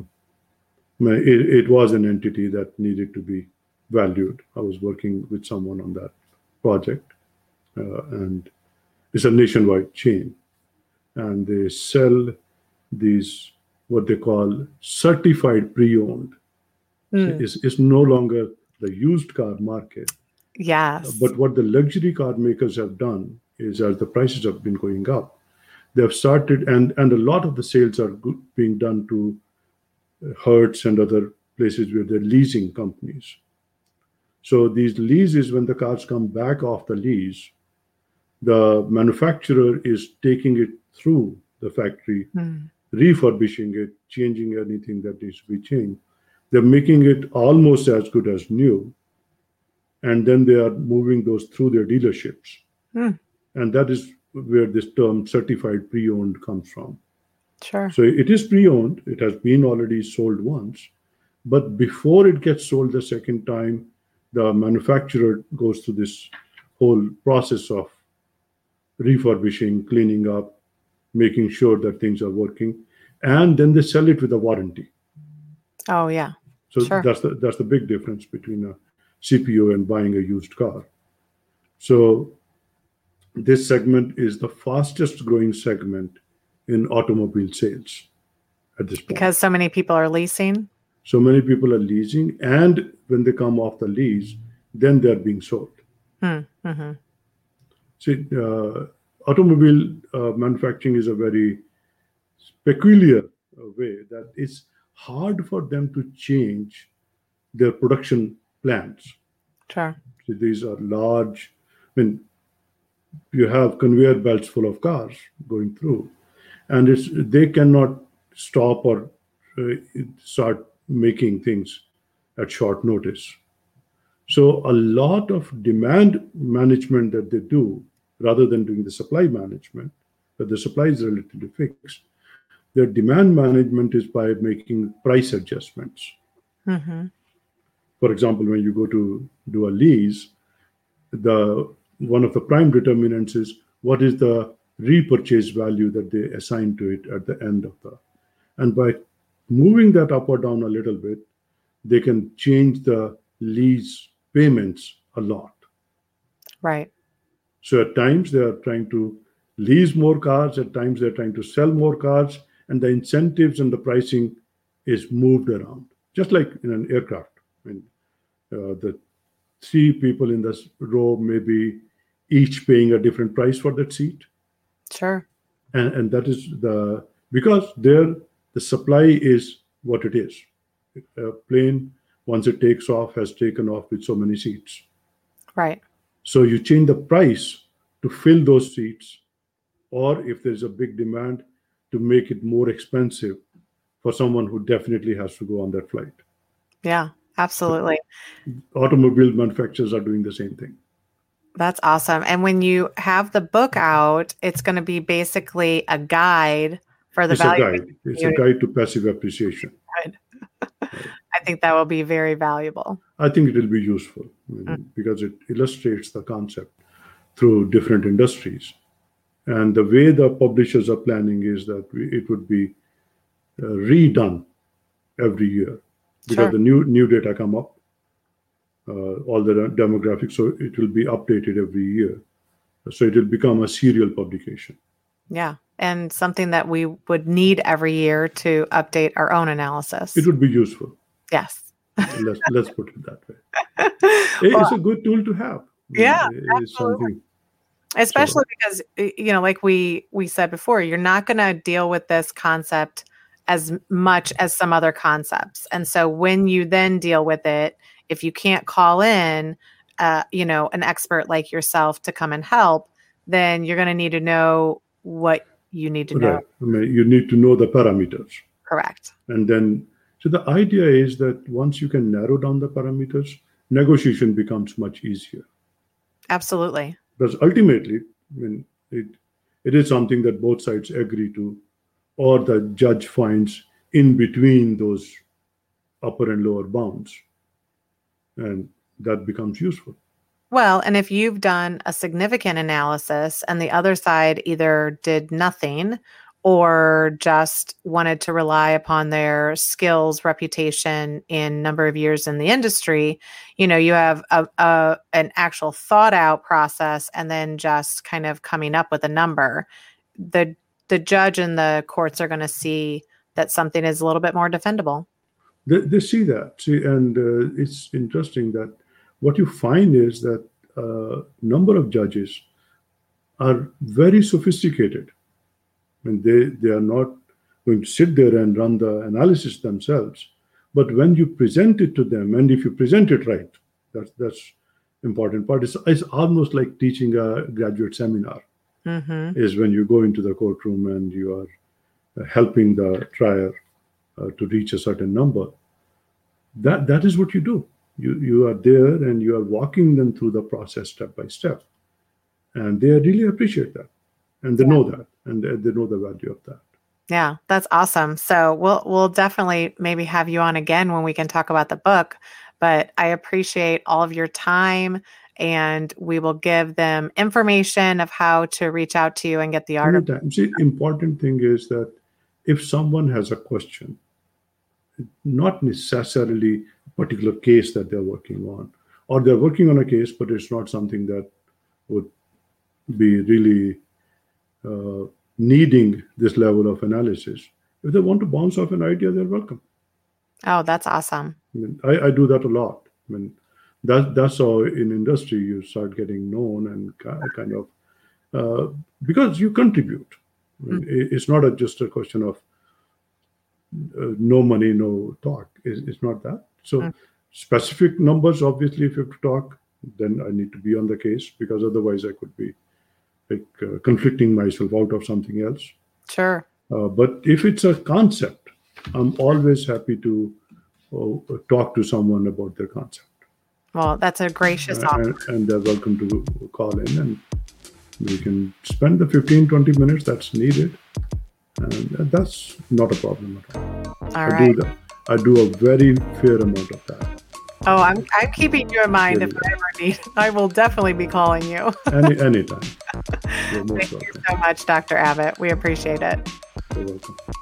it was an entity that needed to be valued. I was working with someone on that project, and it's a nationwide chain, and they sell these what they call certified pre-owned. It's no longer the used car market. Yes. But what the luxury car makers have done is, as the prices have been going up, they have started, and a lot of the sales are being done to Hertz and other places where they're leasing companies. So these leases, when the cars come back off the lease, the manufacturer is taking it through the factory, refurbishing it, changing anything that needs to be changed. They're making it almost as good as new. And then they are moving those through their dealerships. And that is where this term certified pre-owned comes from. Sure. So it is pre-owned. It has been already sold once, but before it gets sold the second time, the manufacturer goes through this whole process of refurbishing, cleaning up, making sure that things are working, and then they sell it with a warranty. Oh, yeah. So Sure. that's the big difference between a CPO and buying a used car. So this segment is the fastest growing segment in automobile sales at this point. Because so many people are leasing. So many people are leasing, and when they come off the lease, then they're being sold. Mm-hmm. See, automobile manufacturing is a very peculiar way that it's hard for them to change their production plans. Sure. So these are large. I mean, you have conveyor belts full of cars going through, and they cannot stop or start making things at short notice. So a lot of demand management that they do, rather than doing the supply management, but the supply is relatively fixed. Their demand management is by making price adjustments. Mm-hmm. For example, when you go to do a lease, one of the prime determinants is what is the repurchase value that they assign to it at the end of and by moving that up or down a little bit, they can change the lease payments a lot. Right. So at times they are trying to lease more cars, at times they're trying to sell more cars, and the incentives and the pricing is moved around, just like in an aircraft. I mean, the 3 people in this row may be each paying a different price for that seat. Sure. And that is because the supply is what it is. A plane, once it takes off, has taken off with so many seats. Right. So you change the price to fill those seats, or if there's a big demand, to make it more expensive for someone who definitely has to go on that flight. Yeah, absolutely. Automobile manufacturers are doing the same thing. That's awesome. And when you have the book out, it's going to be basically a guide for the value. It's a guide to passive appreciation. Right. I think that will be very valuable. I think it will be useful because it illustrates the concept through different industries. And the way the publishers are planning is that it would be redone every year because the new data come up, all the demographics, so it will be updated every year. So it will become a serial publication. Yeah, and something that we would need every year to update our own analysis. It would be useful. Yes. Let's put it that way. It's a good tool to have. Yeah, it's something. Especially because, like we said before, you're not going to deal with this concept as much as some other concepts. And so when you then deal with it, if you can't call in, an expert like yourself to come and help, then you're going to need to know what you need to know. Right. I mean, you need to know the parameters. Correct. And then, so the idea is that once you can narrow down the parameters, negotiation becomes much easier. Absolutely. Because ultimately, I mean, it is something that both sides agree to, or the judge finds in between those upper and lower bounds. And that becomes useful. Well, and if you've done a significant analysis and the other side either did nothing or just wanted to rely upon their skills, reputation in number of years in the industry, you have an actual thought out process and then just kind of coming up with a number. The judge and the courts are going to see that something is a little bit more defendable. They see that. And it's interesting that what you find is that a number of judges are very sophisticated. And they are not going to sit there and run the analysis themselves. But when you present it to them, and if you present it right, that's important part. It's almost like teaching a graduate seminar. Mm-hmm. Is when you go into the courtroom and you are helping the trier to reach a certain number. That is what you do. You are there and you are walking them through the process step by step. And they really appreciate that. And they know that. And they know the value of that. Yeah, that's awesome. So we'll definitely maybe have you on again when we can talk about the book, but I appreciate all of your time and we will give them information of how to reach out to you and get the article. Anytime. See, important thing is that if someone has a question, not necessarily a particular case that they're working on, or they're working on a case, but it's not something that would be really needing this level of analysis. If they want to bounce off an idea, they're welcome. Oh, that's awesome. I mean, I do that a lot. I mean, that's how in industry you start getting known and kind of because you contribute. I mean, it's not just a question of no money, no talk. It's not that. So specific numbers, obviously, if you have to talk, then I need to be on the case because otherwise I could be like conflicting myself out of something else. Sure. But if it's a concept, I'm always happy to talk to someone about their concept. Well, that's a gracious offer. And they're welcome to call in and we can spend the 15, 20 minutes that's needed. And that's not a problem at all. All right. I do a very fair amount of that. Oh, I'm keeping you in mind if I ever need. I will definitely be calling you. Anytime. Thank you so much, Dr. Abbott. We appreciate it. You're welcome.